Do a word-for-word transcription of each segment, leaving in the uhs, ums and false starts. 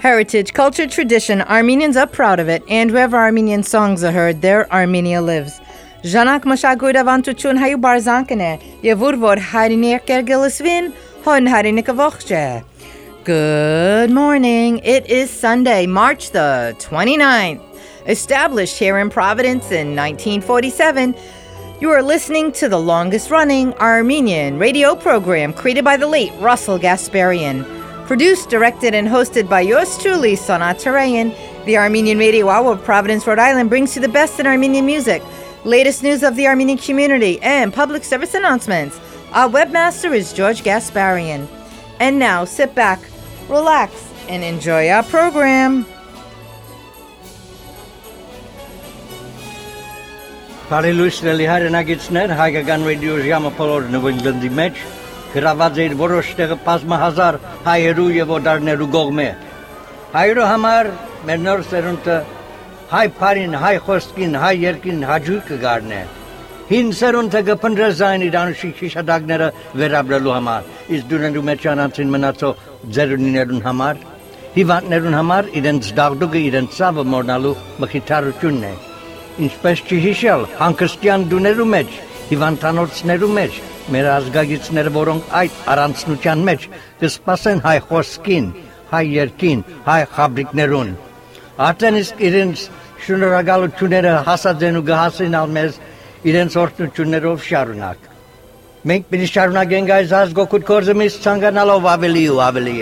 Heritage, culture, tradition, Armenians are proud of it, and wherever Armenian songs are heard, there Armenia lives. Janak Mashagud Avantuchun Hayu Barzankane, Yavurvod Harinek Ergilisvin, Hon Harinikavoche. Good morning. It is Sunday, March the twenty-ninth. Established here in Providence in nineteen forty-seven, you are listening to the longest-running Armenian radio program created by the late Russell Gasparian. Produced, directed, and hosted by yours truly, Sonat Tarayan, the Armenian Radio Hour of Providence, Rhode Island brings you the best in Armenian music, latest news of the Armenian community, and public service announcements. Our webmaster is George Gasparian. And now, sit back, relax, and enjoy our program. Բարելույսների հայրենագիցներ, հայկական ռադիո ժամը բոլոր նվիրվածների մեջ գրաված էր որոշ տեղը բազմահազար հայերու եւ օտարներու կողմէ։ Հայերու համար մեր նոր սերունդը հայ բարին, հայ խոսքին, հայ երկին հաջող կգարնե։ Հին սերունդը կփնտրեզային իր անշիկ հիշադակները վերաբերելու համար, իսկ դուրներու մեջ անցին մնացող ձերունիներուն համար, հիվանդներուն համար իրենց դաղդուկը իրենց ցավը մոռնալու մխիթարությունն է։ Ինչպես չհիշել հանգստյան դուներու մեջ, հիվանդանոցներու մեջ, մեր ազգագիցները, որոնք այդ առանցնության մեջ կսպասեն հայ խոսքին, հայ երկին, հայ խաբրիկներուն։ Արդեն իսկ իրենց շնորհակալությունները հասած են ու կհասնեն մեզ իրենց օրհնություններով շարունակ։ Մենք պիտի շարունակենք այս ազգօգուտ գործը մեզ ցանկանալով ավելի ու ավելի։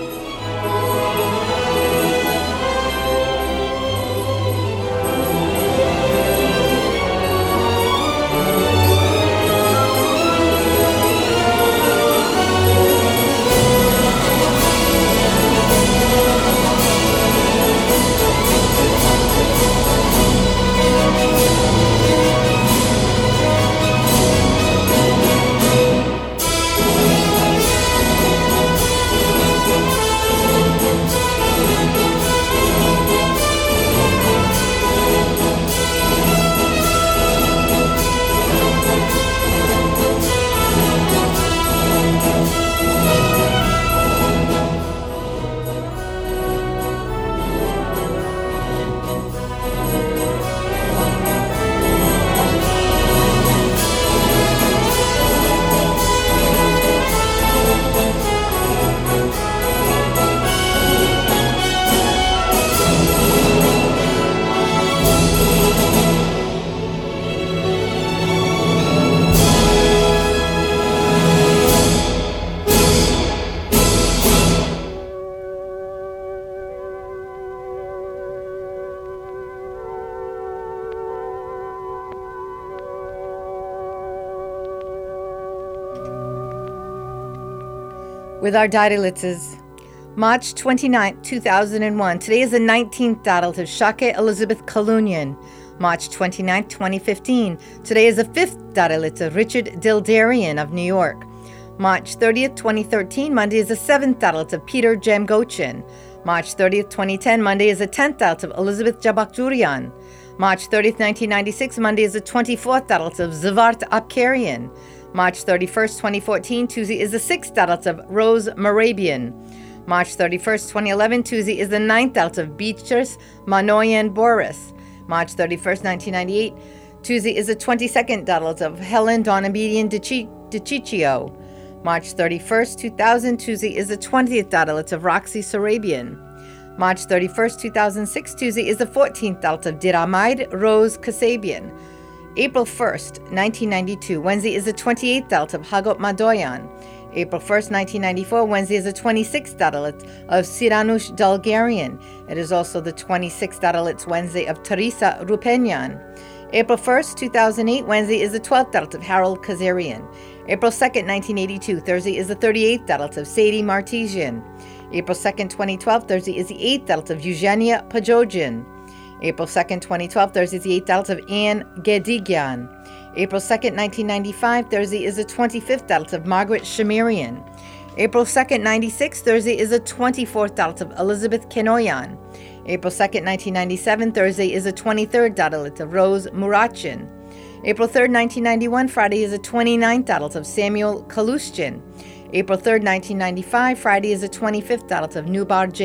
With our Daidalitzes, March twenty-ninth, two thousand one. Today is the nineteenth Daidal of Shake Elizabeth Kalunian. March twenty-ninth, twenty fifteen. Today is the fifth Daidalitz of Richard Dildarian of New York. March thirtieth, twenty thirteen. Monday is the seventh Daidalitz of Peter Jamgochin. March thirtieth, twenty ten. Monday is the tenth Daidalitz of Elizabeth Jabakjurian. March thirtieth, nineteen ninety-six. Monday is the twenty-fourth Daidalitz of Zvart Apkarian. March thirty-first, twenty fourteen, Tuesday is the sixth Daidalitz of Rose Morabian. March thirty-first, twenty eleven, Tuesday is the ninth Daidalitz of Beatrice Manoyan Boris. March thirty-first, nineteen ninety-eight, Tuesday is the twenty-second Daidalitz of Helen Donabedian DeCiccio. March thirty-first, two thousand, Tuesday is the twentieth Daidalitz of Roxy Sarabian. March thirty-first, two thousand six, Tuesday is the fourteenth Daidalitz of Diramaid Rose Kasabian. April first, nineteen ninety-two, Wednesday is the twenty-eighth Daidalitz of Hagot Madoyan. April first, nineteen ninety-four, Wednesday is the twenty-sixth Daidalitz of Siranush Dalgarian. It is also the twenty-sixth Daidalitz Wednesday of Teresa Rupenyan. April first, two thousand eight, Wednesday is the twelfth Daidalitz of Harold Kazarian. April second, nineteen eighty-two, Thursday is the thirty-eighth Daidalitz of Sadie Martesian. April second, twenty twelve, Thursday is the eighth Daidalitz of Eugenia Pajogin. April second, twenty twelve, Thursday is the eighth Daidalitz of Anne Gedigyan. April second, nineteen ninety-five, Thursday is the twenty-fifth Daidalitz of Margaret Shamirian. April second, ninety-six, Thursday is the twenty-fourth Daidalitz of Elizabeth Kenoyan. April second, nineteen ninety-seven, Thursday is the twenty-third Daidalitz of Rose Murachin. April third, nineteen ninety-one, Friday is the twenty-ninth Daidalitz of Samuel Kalushchin. April third, nineteen ninety-five, Friday is the twenty-fifth Daidalitz of Nubar Jake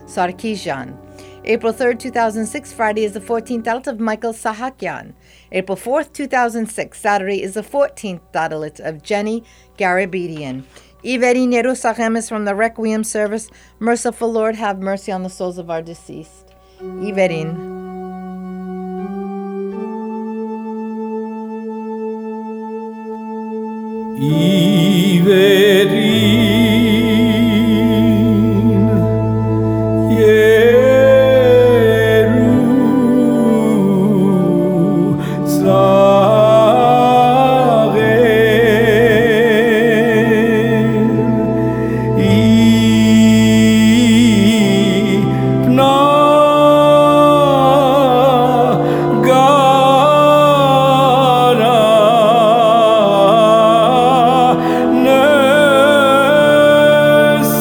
Sarkisian. April third, two thousand six, Friday is the fourteenth dalit of Michael Sahakyan. April fourth, two thousand six, Saturday is the fourteenth dalit of Jenny Garabedian. Iverin Yerusachem is from the Requiem service. Merciful Lord, have mercy on the souls of our deceased. Iverin. Iverin Yerusachem Ipna Gara Nes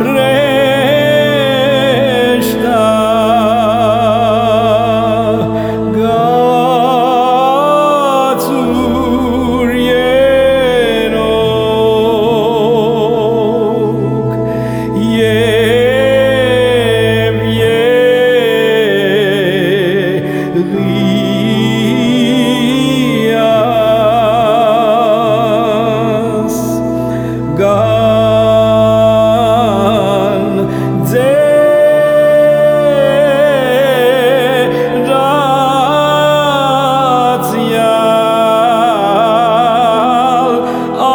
Reshta Gatur Yenok Yev Yerias Gan Zeratyal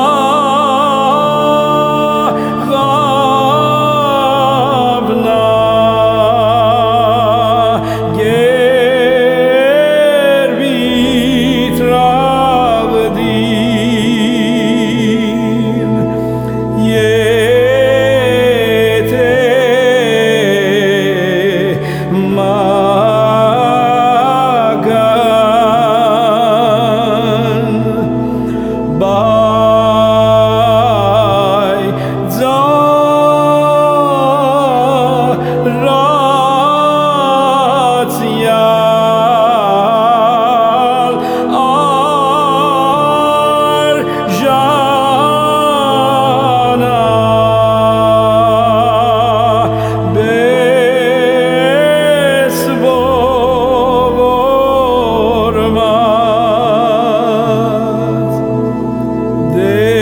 Achavna Ger Bitravdim Yete Magan By Zaratyal Arjana Besvormat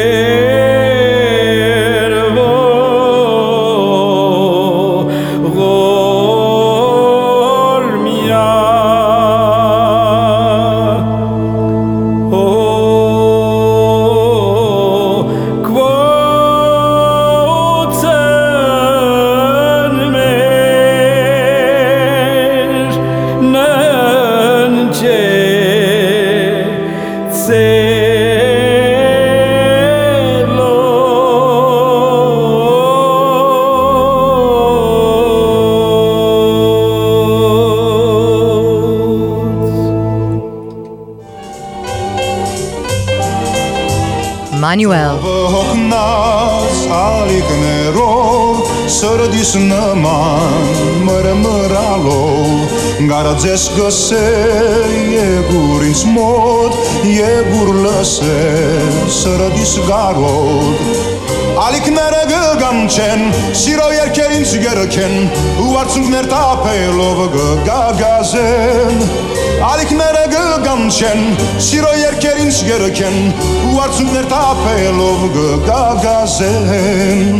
Manuel. Hochnas aliknero Sărdis năman mărmăralo Garadzes găse e gurins mod E gurlăse Sărdis garod Aliknere găgamcen Siro yerkerin sigerken Uartsung nertapelov găgagazen Aliknere găgamcen Siro yerkerin sigerken Uartsung nertapelov găgagazen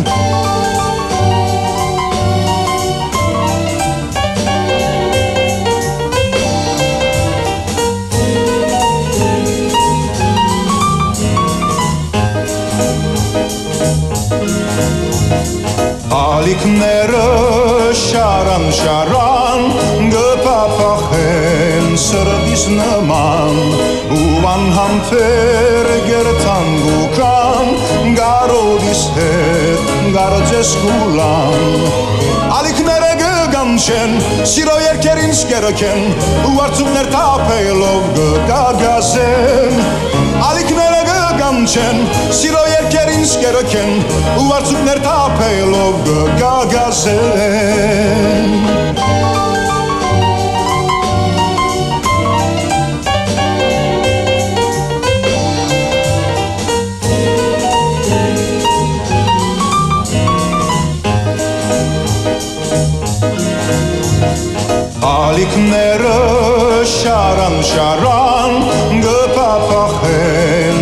Aliknere sharan sharan Găpapahen Sărdis năman Uvan hamfer gertan gukan Garodis het Gardzes gulan Aliknere găgamcen Siro yerkerin skerken Uartsung nertapelov găgagazen Aliknere găgamcen Siro yerkerin skerken Uartsung nertapelov găgagazen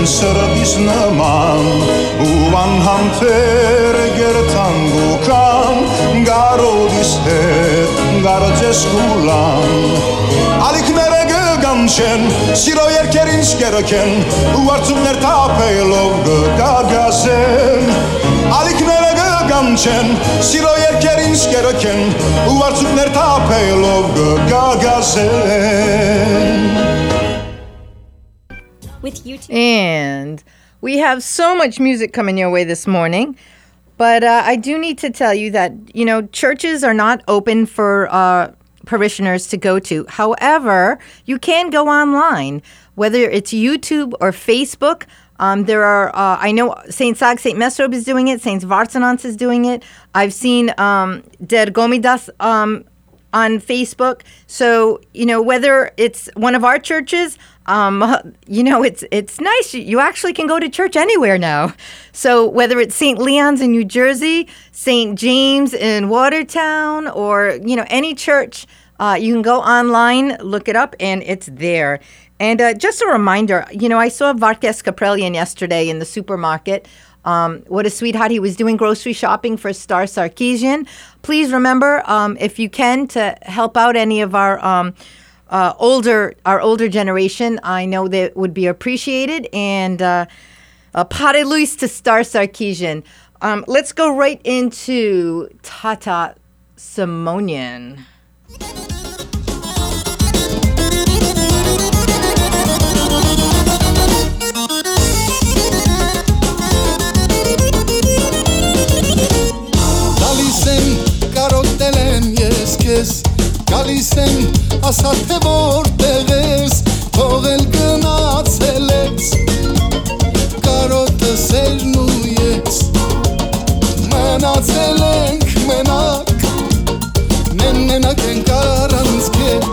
սրտիս նման ու անհամբեր գերտանգուկան գարոդիս հետ գարոջես կուլան ալիքները գգանչեն սիրո երկերին շկերոքեն ու արցումներ թափելով գգագազեն ալիքները գգանչեն սիրո երկերին շկերոքեն ու արցումներ թափելով գգագազեն. With YouTube. And we have so much music coming your way this morning. But uh, I do need to tell you that, you know, churches are not open for uh, parishioners to go to. However, you can go online, whether it's YouTube or Facebook. Um, there are, uh, I know Saint Sag, Saint Mesrob is doing it. Saint Vartanants is doing it. I've seen um, Der Gomidas um, on Facebook. So, you know, whether it's one of our churches, um, you know, it's it's nice. You actually can go to church anywhere now. So whether it's Saint Leon's in New Jersey, Saint James in Watertown, or, you know, any church, uh, you can go online, look it up, and it's there. And uh, just a reminder, you know, I saw Varkes Kaprelian yesterday in the supermarket. Um, what a sweetheart. He was doing grocery shopping for Star Sarkeesian. Please remember, um, if you can, to help out any of our um, uh, older our older generation. I know that would be appreciated. And uh, uh, Pare Luis to Star Sarkeesian. Um, let's go right into Tata Simonian. Գալիս եմ ասա թե որտեղ ես թողել գնացել ես կարոտը սերն ու ես մնացել ենք մենակ մենակ ենք առանց քեզ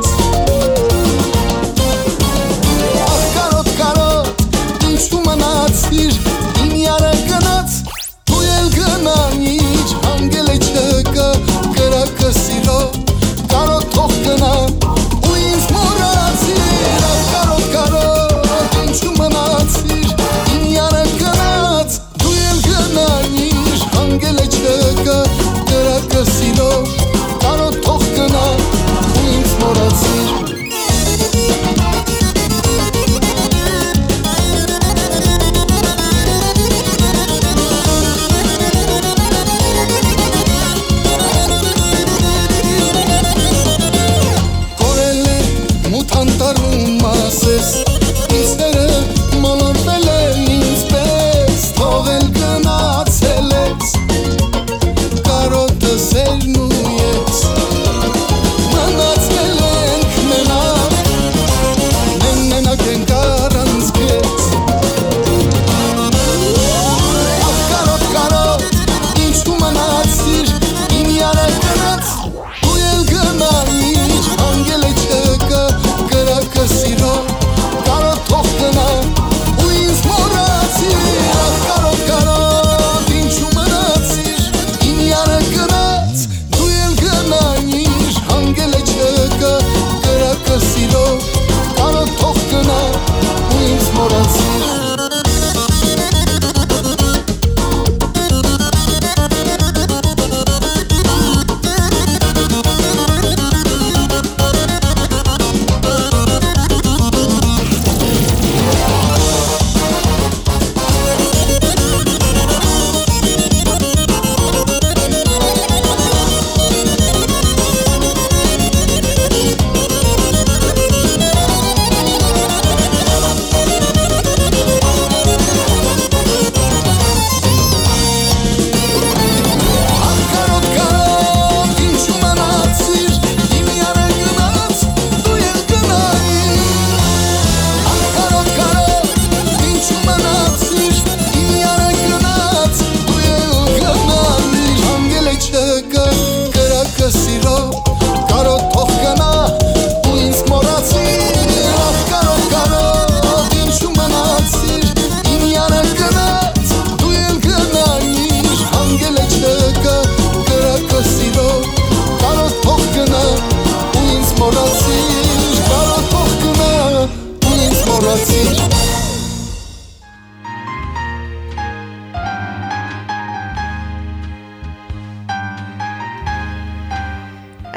ախ կարոտ կարոտ ինչու մնացիր իմ յարը գնաց դու էլ գնանիր հանգել է չկա կրակը սիրո Կարոտ թող գնա ու ինձ մոռացիր Կարոտ կարոտ ինչու մնացիր իմ յարը գնաց դու էլ գնանիր հանգել է չկա կրակը սիրո Կարոտ թող գնա ու ինձ մոռացիր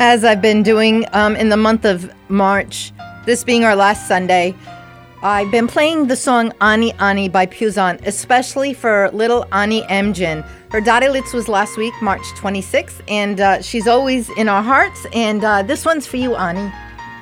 as I've been doing um, in the month of March, this being our last Sunday, I've been playing the song Ani Ani by Puzon, especially for little Ani Emjin. Her Darilitz was last week, March twenty-sixth, and uh, she's always in our hearts. And uh, this one's for you, Ani.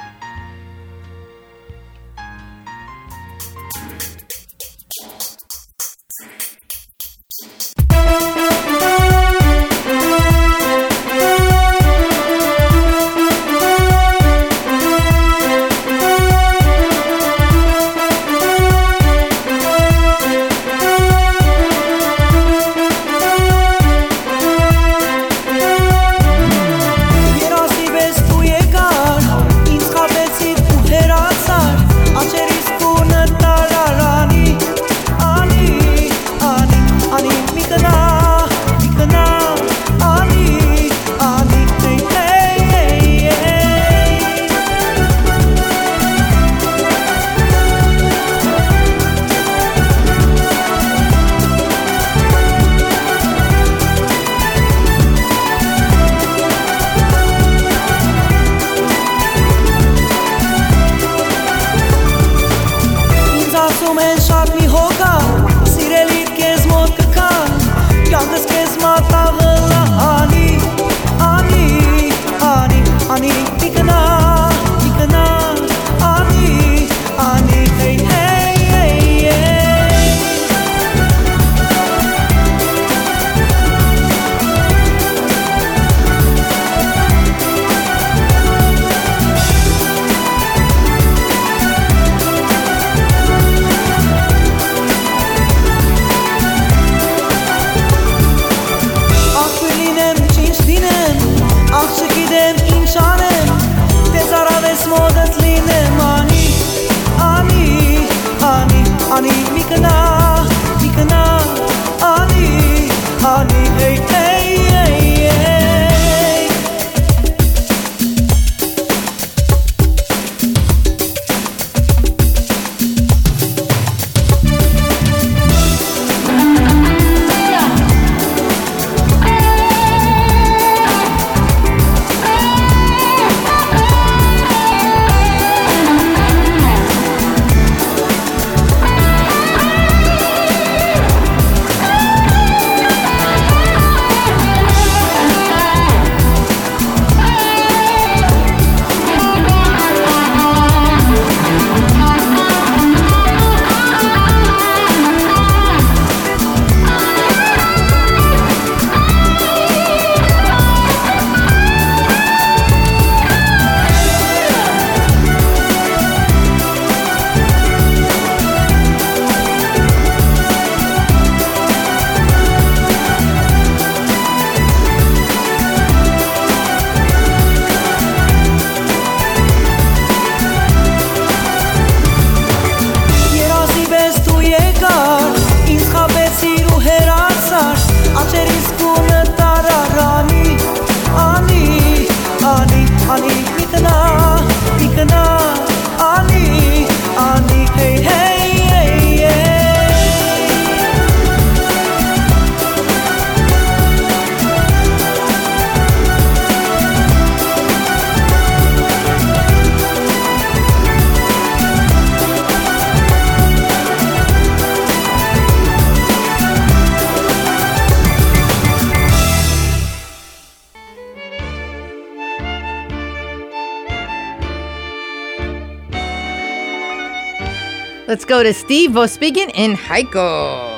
Let's go to Steve Vospigen in Heiko.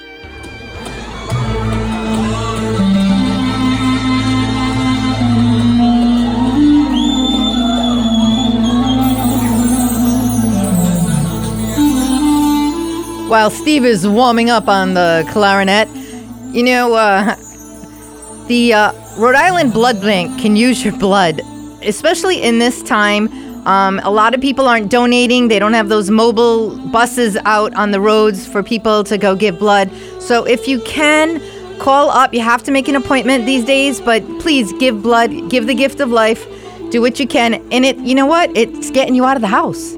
While Steve is warming up on the clarinet, you know, uh, the uh, Rhode Island Blood Bank can use your blood, especially in this time. Um, a lot of people aren't donating. They don't have those mobile buses out on the roads for people to go give blood. So if you can, call up. You have to make an appointment these days, but please give blood, give the gift of life, do what you can. And it, you know what? It's getting you out of the house.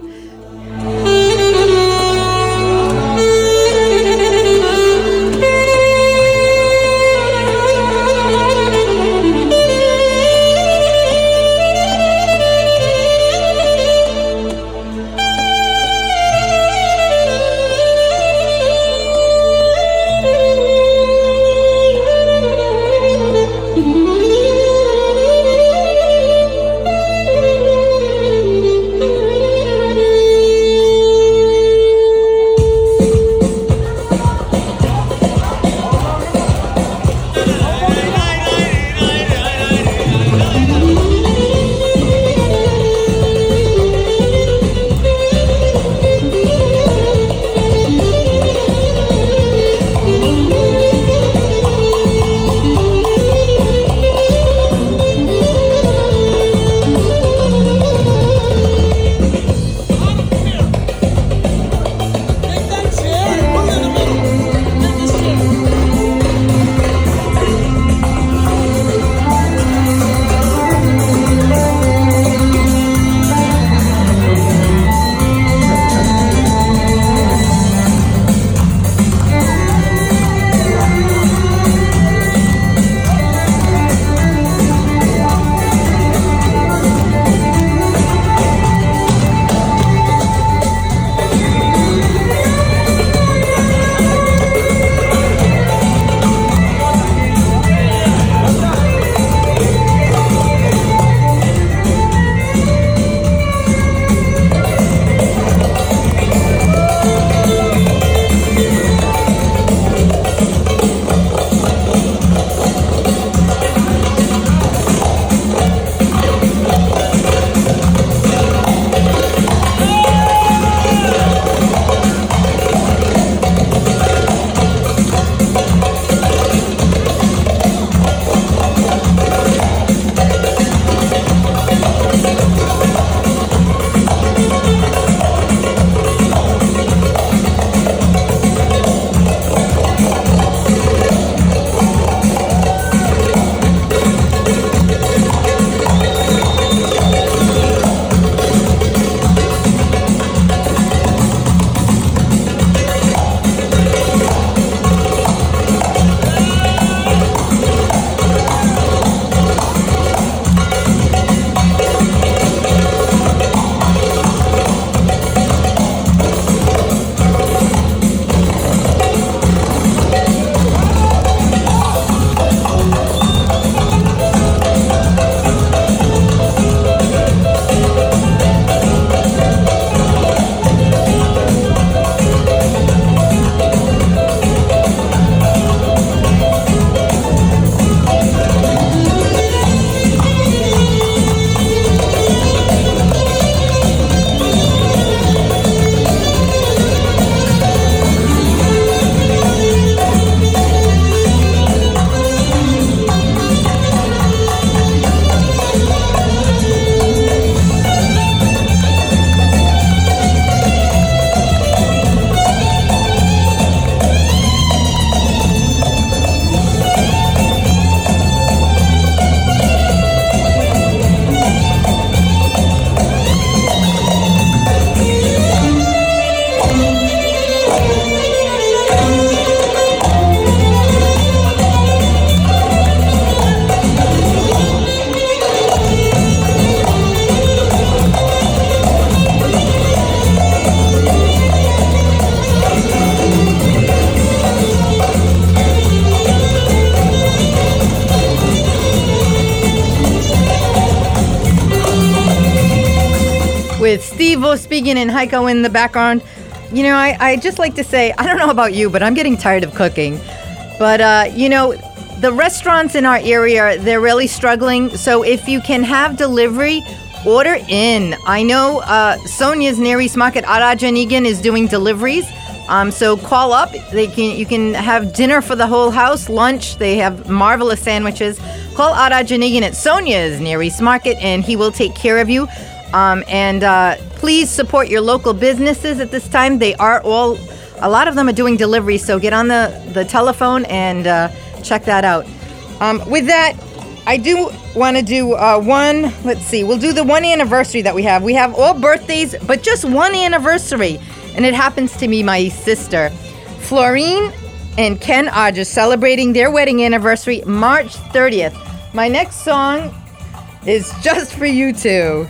With Steve Vospigen and Heiko in the background. You know, I, I just like to say, I don't know about you, but I'm getting tired of cooking. But, uh, you know, the restaurants in our area, they're really struggling. So if you can have delivery, order in. I know uh, Sonia's near East Market, Arajanigan, is doing deliveries. Um, so call up. They can you can have dinner for the whole house, lunch. They have marvelous sandwiches. Call Arajanigan at Sonia's near East Market, and he will take care of you. Um, and uh, please support your local businesses at this time. They are all, a lot of them are doing deliveries, so get on the, the telephone and uh, check that out. Um, with that, I do want to do uh, one, let's see, we'll do the one anniversary that we have. We have all birthdays, but just one anniversary, and it happens to be my sister. Florine and Ken are just celebrating their wedding anniversary, March thirtieth. My next song is just for you two.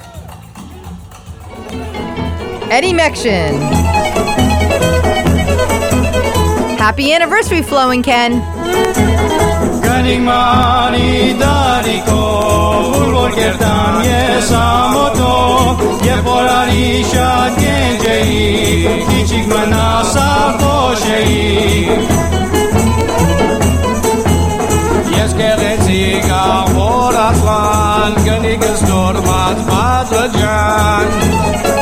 Eddie Mection. Happy anniversary, Flo and Ken. Ganimani dariko ulvor kerdan yesamoto yeporarisha genjei kichik manasa koshei yeskeretziga horatlan ganigas dormat patlajan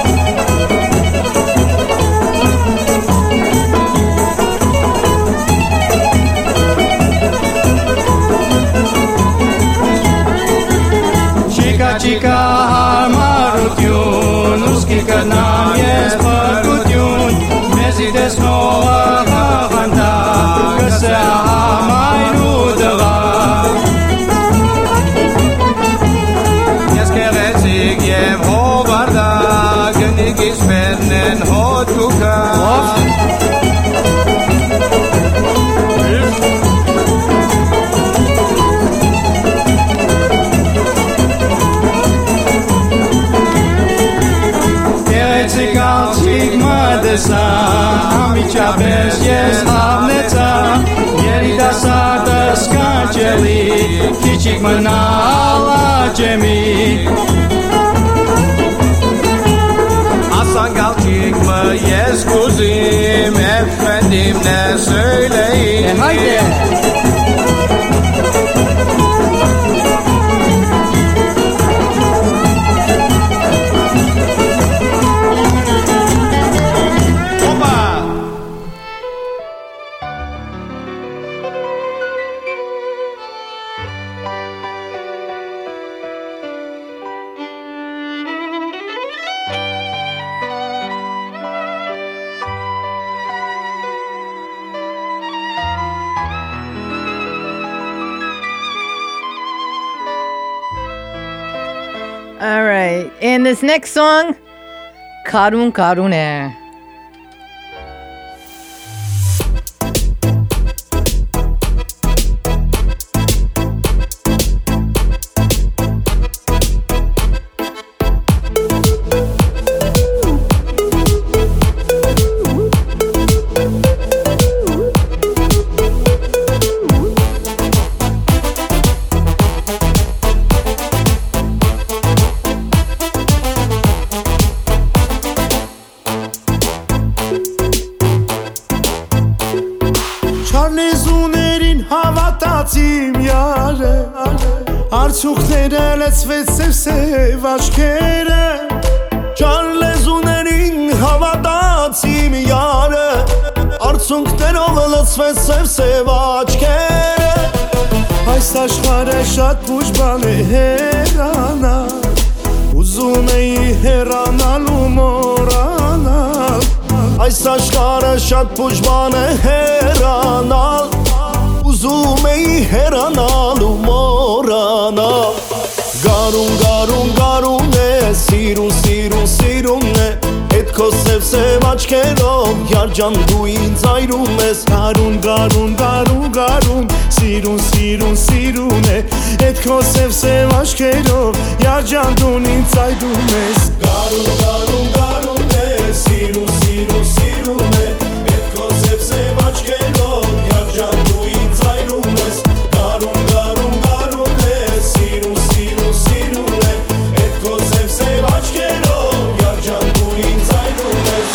Chica marutyun uski kanam yes parkutyun mezi desnova ganta kasa mayrudaga yes keretsig yev hobarda gnigis vernen hotuka Amicha bes yes hamneta yerida sada skacheli kichik manala jemi Asan galchik mı yes kuzim efendim ne söyleyin e haydi All right, and this next song, Karun Karune. Արցուքները լեցվեց սև-սև աչքերը Չար լեզուներին հավատացիմ յարը Արցունքներով լցվեց սև-սև աչքերը Այս աշխարհը շատ ուժ բան է հեռանալ Ուզում էի հեռանալ ու մոռանալ Այս աշխարհը շատ ուժ բան է հեռանալ Ուզում էի հեռանալ ու մոռանալ Գարուն, գարուն, գարուն է Սիրուն, սիրուն, սիրուն է Էդ քո սև-սև աչքերով Երջան դու ինձ այրում ես Գարուն, գարուն, գարուն, գարուն Սիրուն, սիրուն, սիրուն է Էդ քո սև-սև աչքերով Երջան դու ինձ այրում ես Գարուն, գարուն, գարուն է Սիրուն, սիրուն, սիրուն է Էդ քո սև-սև աչքերով Երջան դու ինձ այրում ես Գարուն, գարուն, գարուն է Սիրուն, սիրուն, սիրուն է Էդ քո սև-սև աչքերով Երջան դու ինձ այրում ես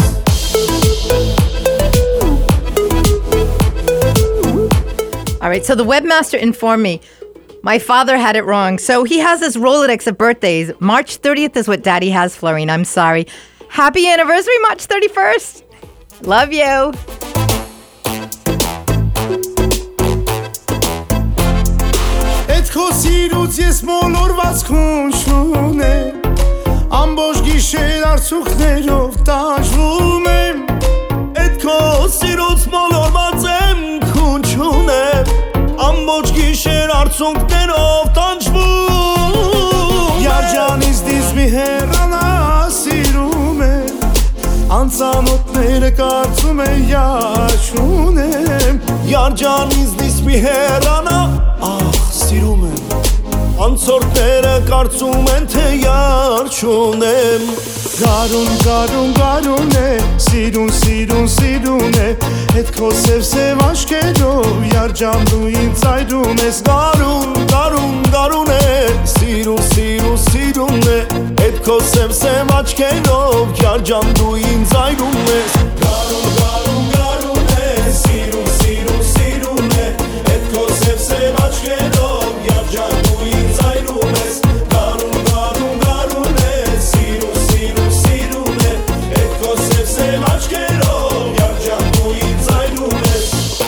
All right, so the webmaster informed me my father had it wrong. So he has this Rolodex of birthdays. March thirtieth is what Daddy has, Florine. I'm sorry. Happy anniversary, March thirty-first. Love you. Էդ քո սիրուց ես մոլորված քունչուն եմ Ամբողջ գիշեր արցուքներով տանջվում եմ Էդ քո սիրուց մոլորված եմ քունչուն եմ Ամբողջ գիշեր արցունքներով տանջվում Երջանից դից մի հեռանա սիրում եմ Անծանոթները կարծում են յաչուն եմ Երջանից դից մի հեռանա ախ սիրում եմ Անցորդները կարծում են թե յաչուն եմ Գարուն, գարուն, գարուն է Սիրուն, սիրուն, սիրուն է Էդ քո սև-սև աչքերով Երջան դու ինձ այրում ես Գարուն, գարուն, գարուն է Սիրուն, սիրուն, սիրուն է Էդ քո սև-սև աչքերով Երջան դու ինձ այրում ես Գարուն, գարուն, գարուն է Սիրուն, սիրուն, սիրուն է Էդ քո սև-սև աչքերով Երջան դու ինձ այրում ես Գարուն, գարուն, գարուն է Սիրուն, սիրուն, սիրուն է Էդ քո սև-սև աչքերով Երջան դու ինձ այրում ես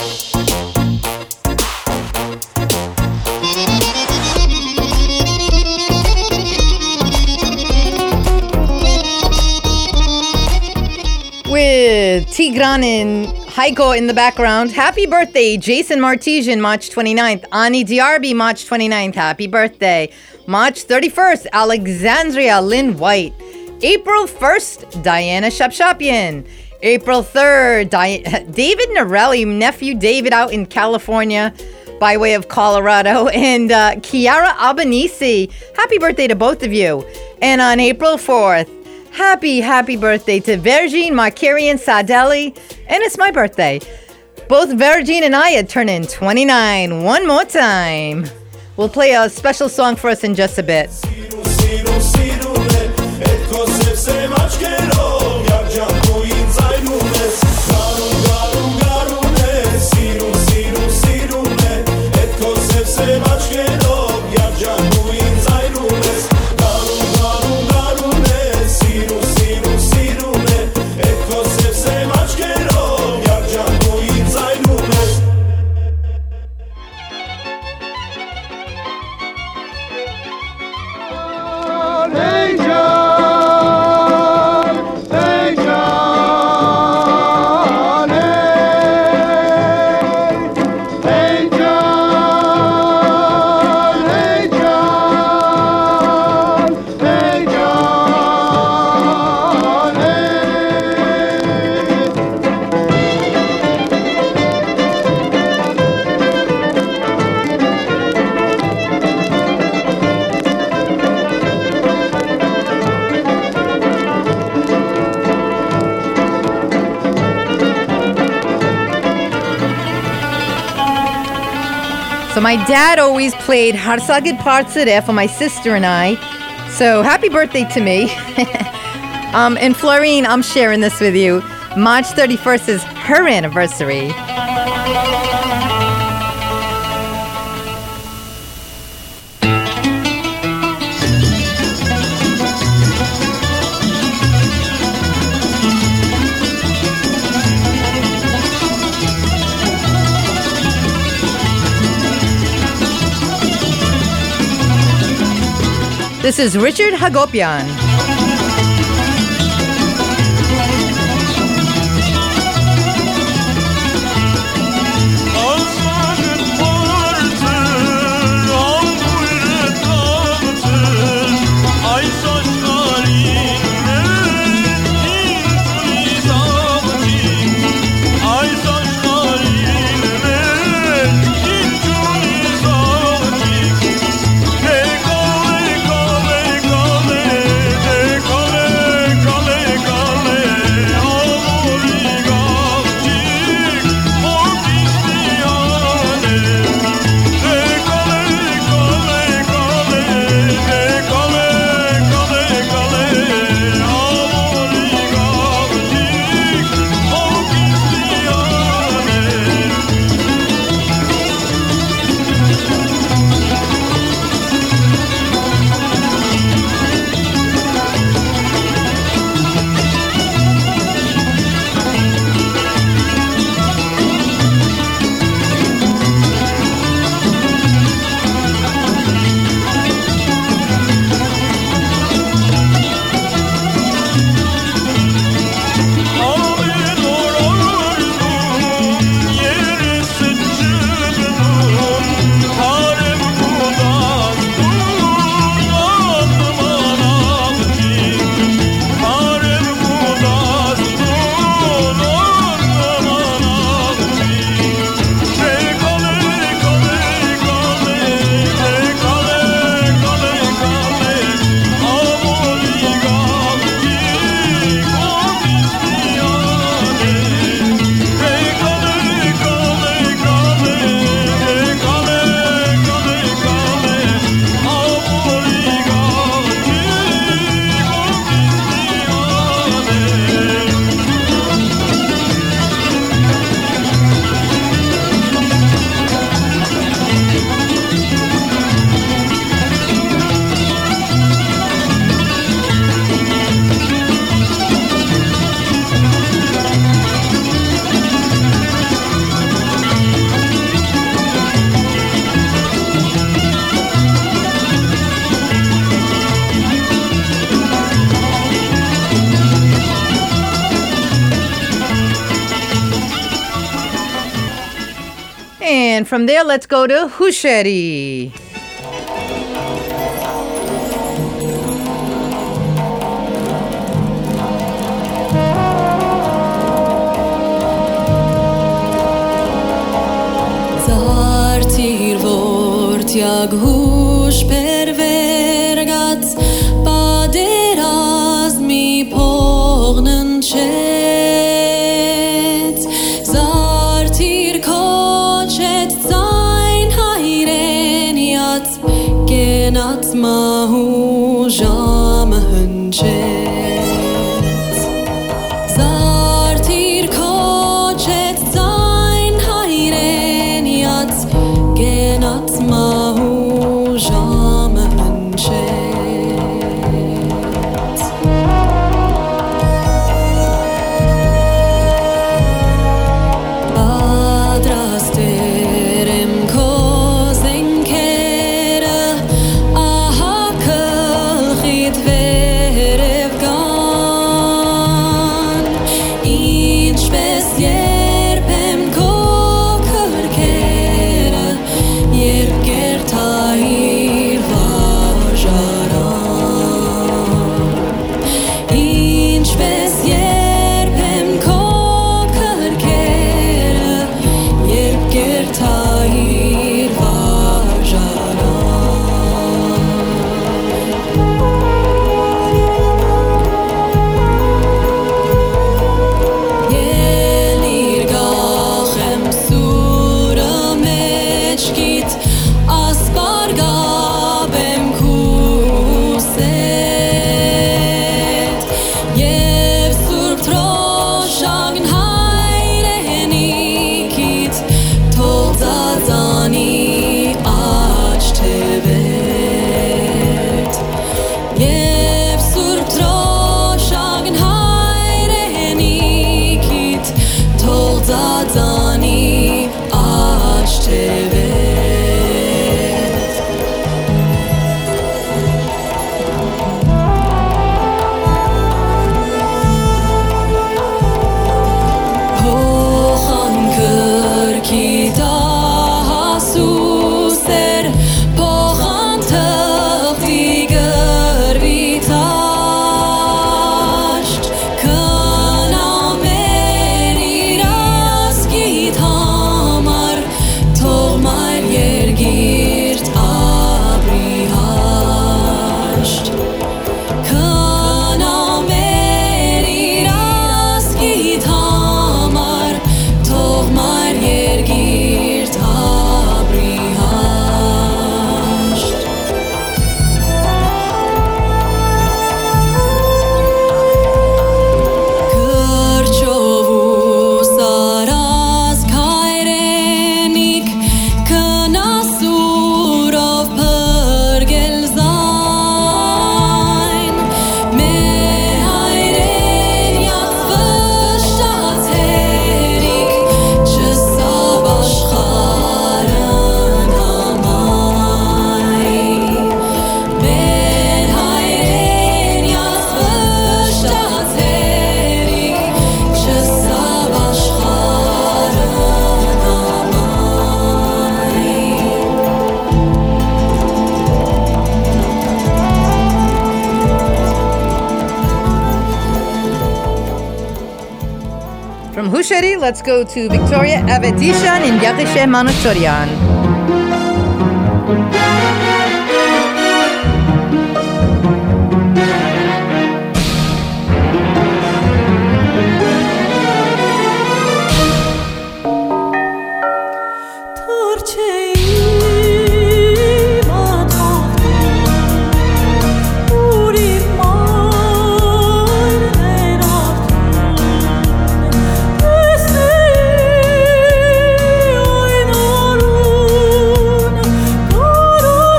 With Tigran and Heiko in the background. Happy birthday, Jason Martesian, March twenty-ninth. Ani Diarby, March twenty-ninth. Happy birthday. March thirty-first, Alexandria Lynn White. April first, Diana Shapshapian. April third, Di- David Norelli, nephew David out in California by way of Colorado. And uh, Kiara Albanese. Happy birthday to both of you. And on April fourth, happy, happy birthday to Virgin Markarian Sadeli. And it's my birthday. Both Virgin and I had turned in twenty-nine. One more time. We'll play a special song for us in just a bit. So my dad always played Harsagid Partsire for my sister and I. So happy birthday to me. um, and Florine, I'm sharing this with you. March thirty-first is her anniversary. This is Richard Hagopian. And from there, let's go to Husheri. Zartir vort jag hush pervergats baderas mi pognen chet Zartir kochet sein haireniat genat mahu jam hunchet Zartir kochet sein haireniat genat mahu jam hunchet Badras terem kozen kere aha kol chit verev gan in spesier pem koker kere yer gertair vajaran in spesier pem koker kere yer gertair vajaran Yelir gachem sura mechkit asparga bem kuset Yev sur troshagn hayrenikit tolzazani ach tebet Yev sur troshagn hayrenikit tolzazani ach tebet Pochan kerkita hasuser Pochan tachtiger vitasht Kana meri raskit hamar Tog mar yergirt abrihasht Kana meri raskit hamar Tog mar yergirt abrihasht Kerchovu saras kairenik Kana surov pergel sein Me haireniat vashtaterik Chesabash charan amai Me haireniat vashtaterik Chesabash charan amai From Husheri, let's go to Victoria Avedishan in Yagishe Manatorian. Oi, no,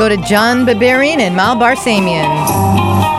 go to John Barbarian and Mal Barsamian.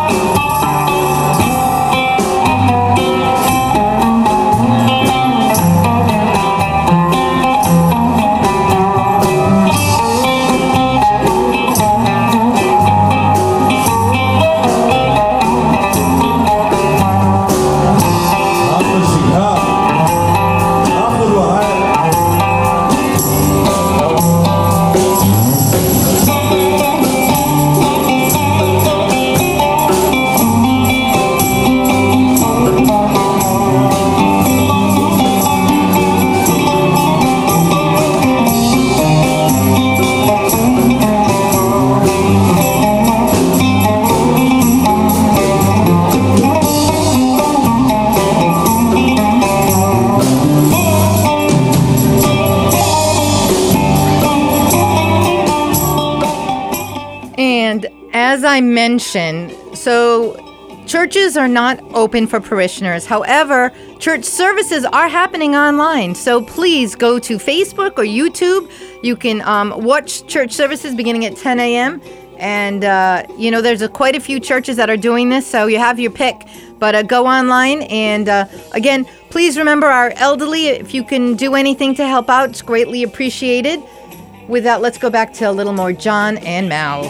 As I mentioned, so churches are not open for parishioners. However, church services are happening online. So please go to Facebook or YouTube. You can um, watch church services beginning at ten a.m. And, uh, you know, there's a, quite a few churches that are doing this, so you have your pick. But uh, go online. And, uh, again, please remember our elderly. If you can do anything to help out, it's greatly appreciated. With that, let's go back to a little more John and Mal.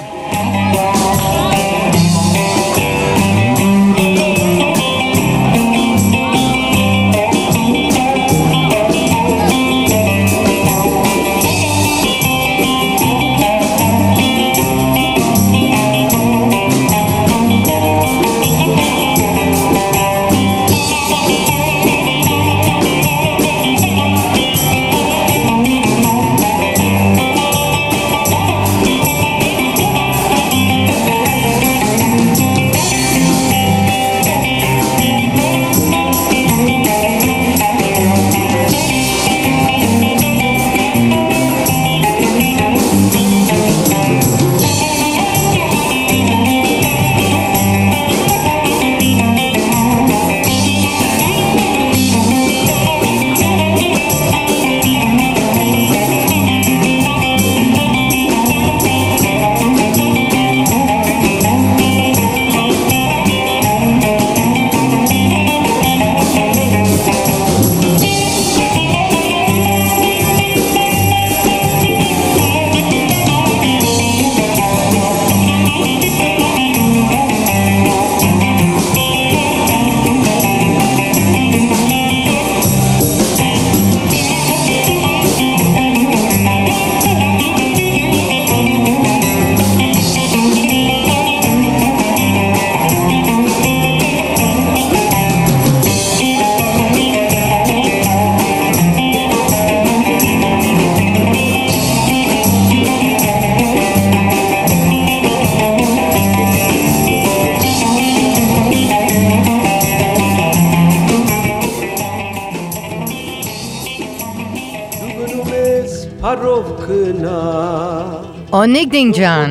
Onigding John.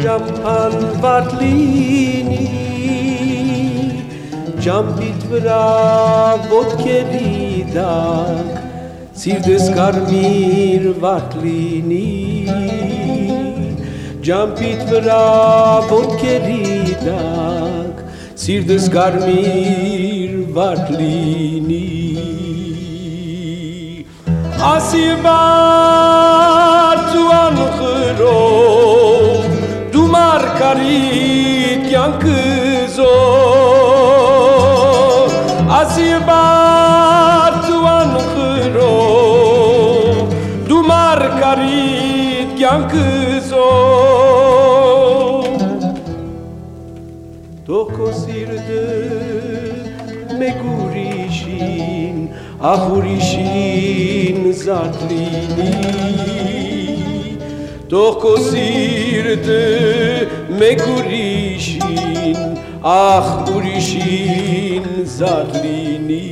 Jumpit vra vodkeridak Sirdes karmir vatlini Jumpit vra vodkeridak Sirdes karmir vatlini Asivar tu ankhro Dumar karit yankzo Asibar tu ankhro Dumar karit yankzo Toko sirde megurishin Ahurishin zatlini Toko sirde megurishin Ahurishin zatlini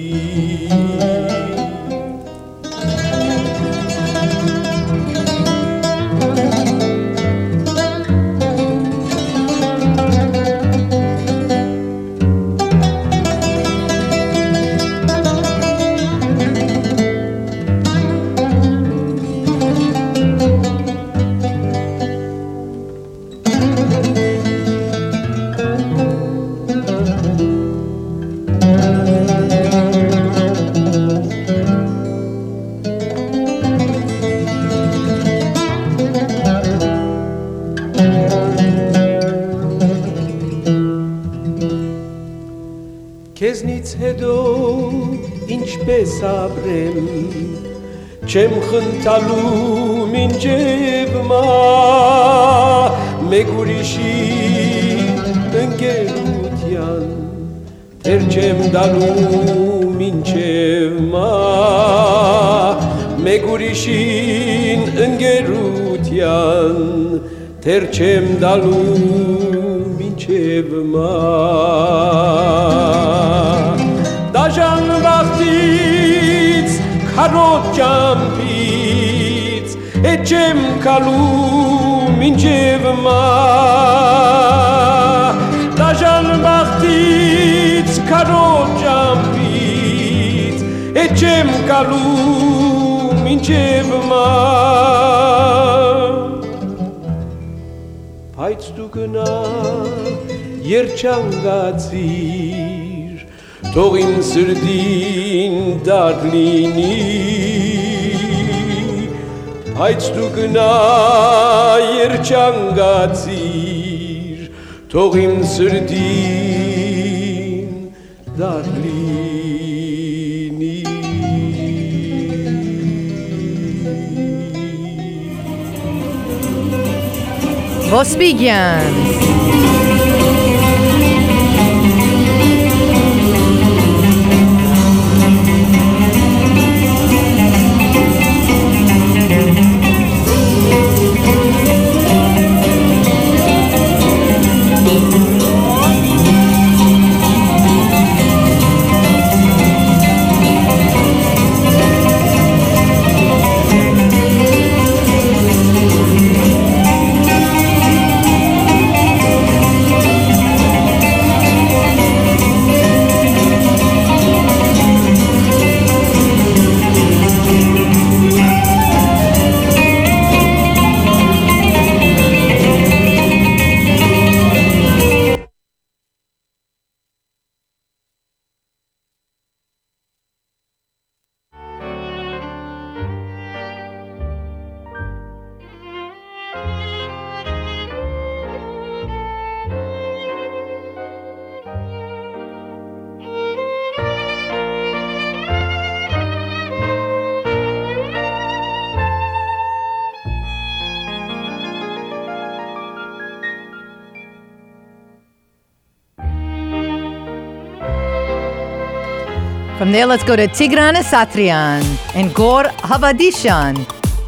քեզնից հետո ինչպես ապրեմ չեմ խնդալու մինչև մա մեկ ուրիշի ընկերության թեր չեմ դալու մինչև մա մեկ ուրիշին ընկերության թեր չեմ դալու մինչև մա դաժան վախտից քարոտ ճամփից էդ չեմ կալու մինչև մա դաժան վախտից քարոտ ճամփից էդ չեմ կալու մինչև մա Բայց դու գնա երջանկացիր թող իմ սրտին դար լինի Բայց դու գնա երջանկացիր թող իմ սրտին դար լինի Vospigians. From there, let's go to Tigran Asatrian and Gor Havadishan.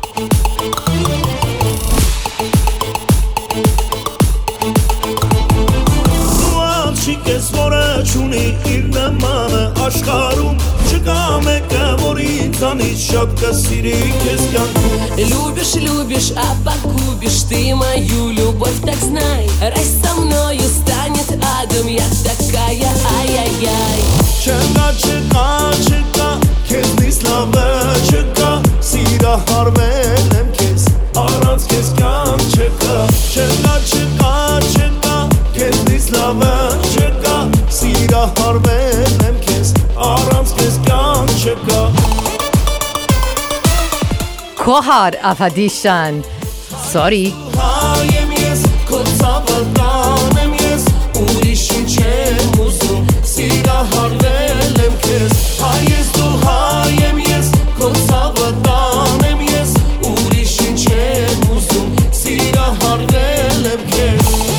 Չիկես որը չունի իր նմանը աշխարում Չկա մեկը, որ ինձանից շատ կսիրի քեզ կյանքում Любишь, любишь, а погубишь ты мою любовь, так знай Рай со мною станет адом, я такая, ай-яй-яй Չկա, չկա, չկա, քեզնից լավը չկա Սիրահարվել եմ քեզ, առանց քեզ կյանք չկա Չկա, չկա, չկա, քեզնից լավը չկա Սիրահարվել եմ քեզ, առանց քեզ կյանք չկա Kohar Havadishan. Sorry. Հայ եմ ես, քո ցավը կանեմ ես Ուրիշին չեմ ուզում, սիրահարվել եմ քեզ Հայ ես դու հայ եմ ես, քո ցավը կանեմ ես Ուրիշին չեմ ուզում, սիրահարվել եմ քեզ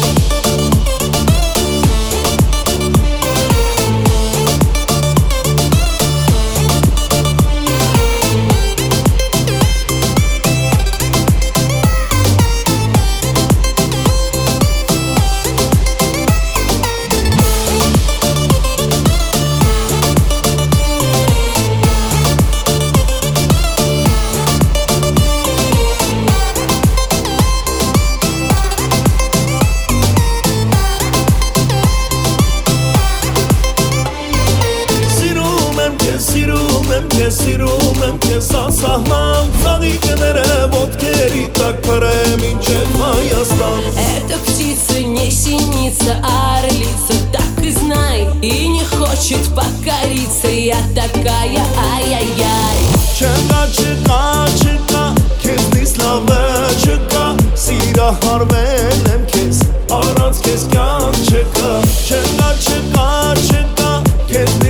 Սիրում եմ քեզ, սիրում եմ քեզ ասահման Ծաղիկները ոտքերի տակ փրեմ ինչև Հայաստան Эта птица не синица, а орлица, так и знай И не хочет покориться, я такая, ай-яй-яй Չկա, չկա, չկա, քեզնից լավը չկա Սիրահարվել եմ քեզ, առանց քեզ կյանք չկա Չկա, չկա, չկա, քեզ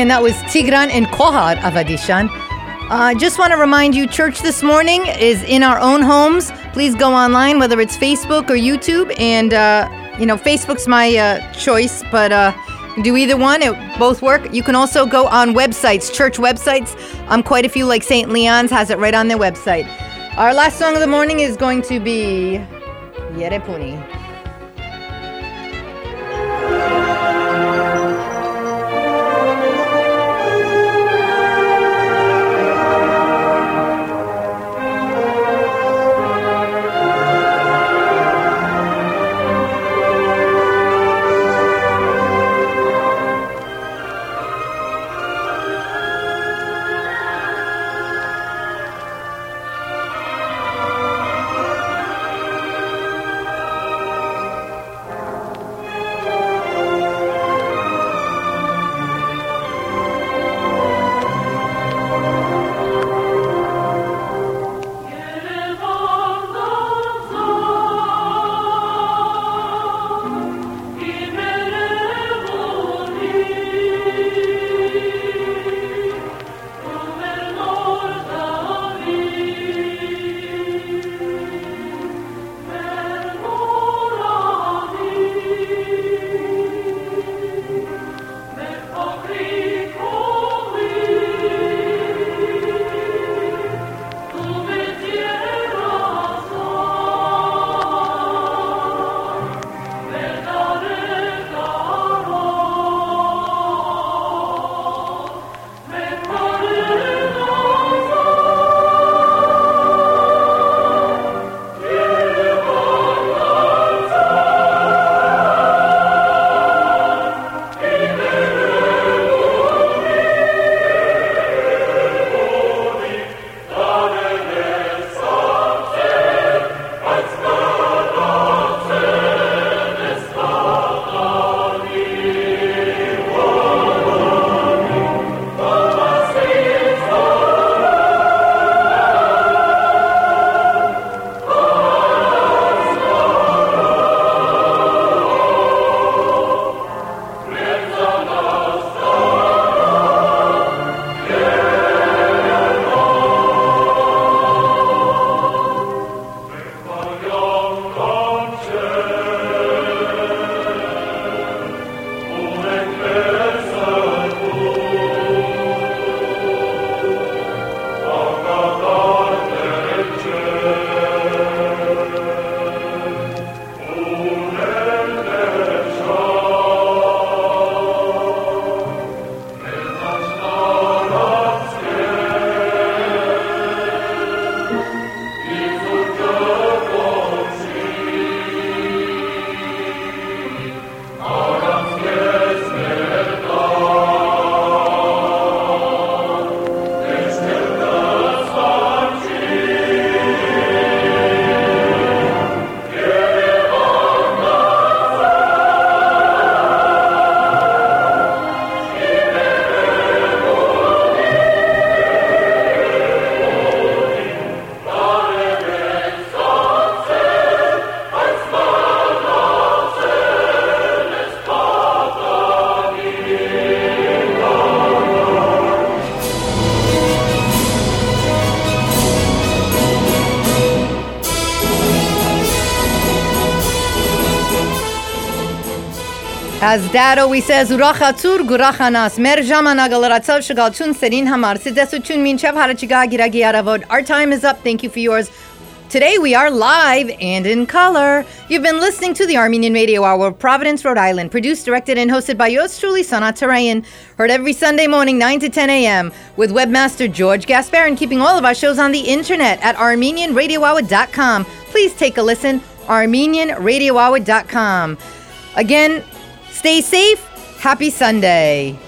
and that was Tigran and Kohar Avadishan. I uh, just want to remind you, church this morning is in our own homes. Please go online, whether it's Facebook or YouTube. And, uh, you know, Facebook's my uh, choice, but uh, do either one. It both work. You can also go on websites, church websites. Um, quite a few, like Saint Leon's, has it right on their website. Our last song of the morning is going to be Yerepuni. As Dad always says, Urachatur Gurachanas, Merjamanagalaratzal Shagalchun Serin Hamar, Sidesutun Minchev Harachiga Giragi Aravod. Our time is up. Thank you for yours. Today we are live and in color. You've been listening to the Armenian Radio Hour of Providence, Rhode Island, produced, directed, and hosted by yours truly, Sanat Tarayan. Heard every Sunday morning, nine to ten a.m. with webmaster George Gasparin, keeping all of our shows on the internet at armenian radio hour dot com. Please take a listen, armenian radio hour dot com. Again, stay safe. Happy Sunday.